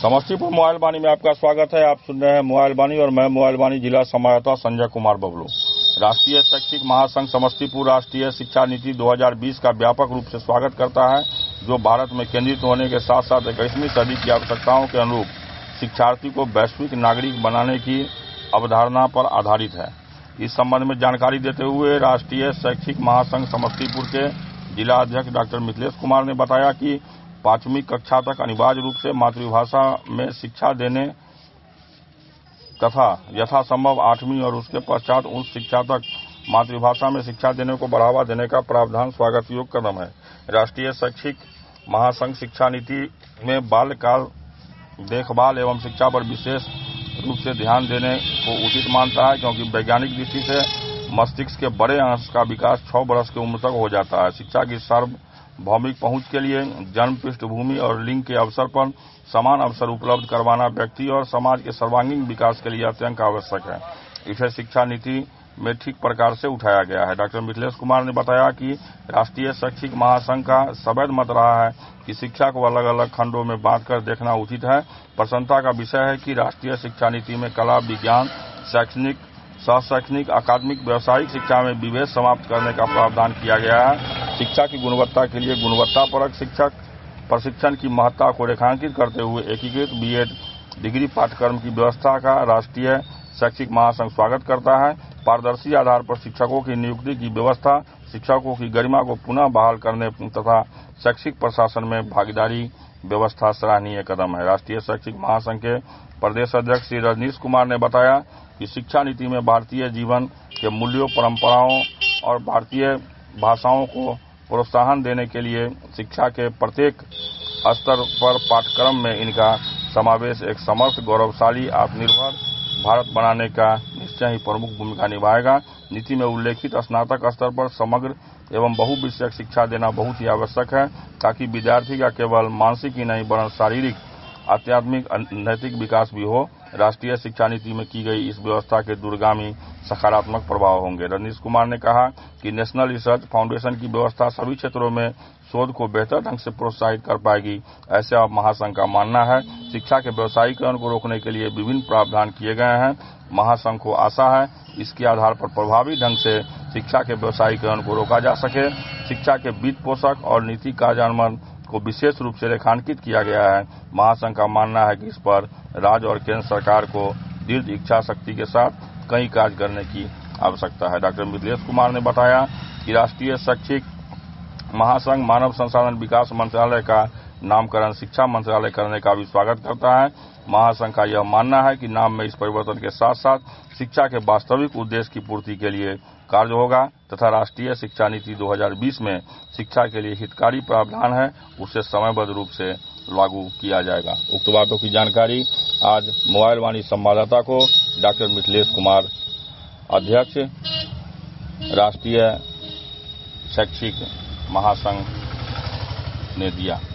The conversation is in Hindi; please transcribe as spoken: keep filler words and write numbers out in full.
समस्तीपुर मोबाइल वाणी में आपका स्वागत है। आप सुन रहे हैं मोबाइल वाणी और मैं मोबाइल वाणी जिला संवाददाता संजय कुमार बबलू। राष्ट्रीय शैक्षिक महासंघ समस्तीपुर राष्ट्रीय शिक्षा नीति दो हज़ार बीस का व्यापक रूप से स्वागत करता है, जो भारत में केंद्रित होने के साथ साथ इक्कीसवीं सदी की आवश्यकताओं के अनुरूप शिक्षार्थी को वैश्विक नागरिक बनाने की अवधारणा पर आधारित है। इस संबंध में जानकारी देते हुए राष्ट्रीय शैक्षिक महासंघ समस्तीपुर के जिला अध्यक्ष डॉक्टर मिथिलेश कुमार ने बताया कि पांचवी कक्षा तक अनिवार्य रूप से मातृभाषा में शिक्षा देने तथा यथासंभव आठवीं और उसके पश्चात उच्च शिक्षा तक मातृभाषा में शिक्षा देने को बढ़ावा देने का प्रावधान स्वागत योग्य कदम है। राष्ट्रीय शैक्षिक महासंघ शिक्षा नीति में बाल्यकाल देखभाल एवं शिक्षा पर विशेष रूप से ध्यान देने को उचित मानता है, क्योंकि वैज्ञानिक दृष्टि से मस्तिष्क के बड़े अंश का विकास छह वर्ष की उम्र तक हो जाता है। शिक्षा की सार्वभौमिक पहुंच के लिए जन्म, पृष्ठभूमि और लिंग के अवसर पर समान अवसर उपलब्ध करवाना व्यक्ति और समाज के सर्वांगीण विकास के लिए अत्यंत आवश्यक है। इसे शिक्षा नीति में ठीक प्रकार से उठाया गया है। डॉक्टर मिथिलेश कुमार ने बताया कि राष्ट्रीय शैक्षिक महासंघ का सवैध मत रहा है कि शिक्षा को अलग अलग खंडों में बांटकर देखना उचित है। प्रसन्नता का विषय है कि राष्ट्रीय शिक्षा नीति में कला, विज्ञान, शैक्षणिक, सह शैक्षणिक, अकादमिक, व्यावसायिक शिक्षा में विभेद समाप्त करने का प्रावधान किया गया है। शिक्षा की गुणवत्ता के लिए गुणवत्तापरक शिक्षक प्रशिक्षण की महत्ता को रेखांकित करते हुए एकीकृत बीएड डिग्री पाठ्यक्रम की व्यवस्था का राष्ट्रीय शैक्षिक महासंघ स्वागत करता है। पारदर्शी आधार पर शिक्षकों की नियुक्ति की व्यवस्था, शिक्षकों की गरिमा को पुनः बहाल करने तथा शैक्षिक प्रशासन में भागीदारी व्यवस्था सराहनीय कदम है। राष्ट्रीय शैक्षिक महासंघ के प्रदेश अध्यक्ष श्री रजनीश कुमार ने बताया कि शिक्षा नीति में भारतीय जीवन के मूल्यों, परंपराओं और भारतीय भाषाओं को प्रोत्साहन देने के लिए शिक्षा के प्रत्येक स्तर पर पाठ्यक्रम में इनका समावेश एक समर्थ, गौरवशाली, आत्मनिर्भर भारत बनाने का निश्चय ही प्रमुख भूमिका निभाएगा। नीति में उल्लेखित स्नातक स्तर पर समग्र एवं बहुविषयक शिक्षा देना बहुत ही आवश्यक है, ताकि विद्यार्थी का केवल मानसिक ही नहीं वरन शारीरिक, आध्यात्मिक, नैतिक विकास भी हो। राष्ट्रीय शिक्षा नीति में की गई इस व्यवस्था के दूरगामी सकारात्मक प्रभाव होंगे। रजनीश कुमार ने कहा कि नेशनल रिसर्च फाउंडेशन की व्यवस्था सभी क्षेत्रों में शोध को बेहतर ढंग से प्रोत्साहित कर पाएगी, ऐसे अब महासंघ का मानना है। शिक्षा के व्यवसायीकरण को रोकने के लिए विभिन्न प्रावधान किए गए हैं। महासंघ को आशा है इसके आधार पर प्रभावी ढंग से शिक्षा के व्यवसायीकरण को रोका जा सके। शिक्षा के वित्त पोषक और नीति कार्यान्वयन को विशेष रूप से रेखांकित किया गया है। महासंघ का मानना है कि इस पर राज्य और केंद्र सरकार को दृढ़ इच्छा शक्ति के साथ कई कार्य करने की आवश्यकता है। डॉक्टर मिथिलेश कुमार ने बताया कि राष्ट्रीय शैक्षिक महासंघ मानव संसाधन विकास मंत्रालय का नामकरण शिक्षा मंत्रालय करने का भी स्वागत करता है। महासंघ का यह मानना है कि नाम में इस परिवर्तन के साथ साथ शिक्षा के वास्तविक उद्देश्य की पूर्ति के लिए कार्य होगा तथा राष्ट्रीय शिक्षा नीति दो हज़ार बीस में शिक्षा के लिए हितकारी प्रावधान है, उसे समयबद्ध रूप से लागू किया जाएगा। उक्त बातों की जानकारी आज मोबाइल वाणी संवाददाता को डॉक्टर मिथिलेश कुमार, अध्यक्ष राष्ट्रीय शैक्षिक महासंघ, ने दिया।